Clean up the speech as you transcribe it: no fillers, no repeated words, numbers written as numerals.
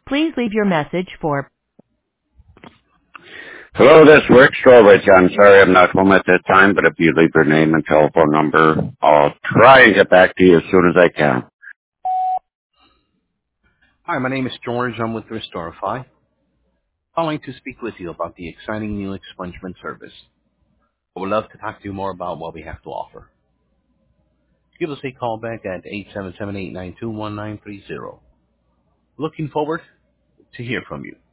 Please leave your message for Hello, this is Rick Strowich. I'm sorry I'm not home at this time, but if you leave your name and telephone number, I'll try and get back to you as soon as I can. Hi, my name is George. I'm with Restorify, calling to speak with you about the exciting new expungement service. I would love to talk to you more about what we have to offer. Give us a call back at 877-892-1930. Looking forward to hear from you.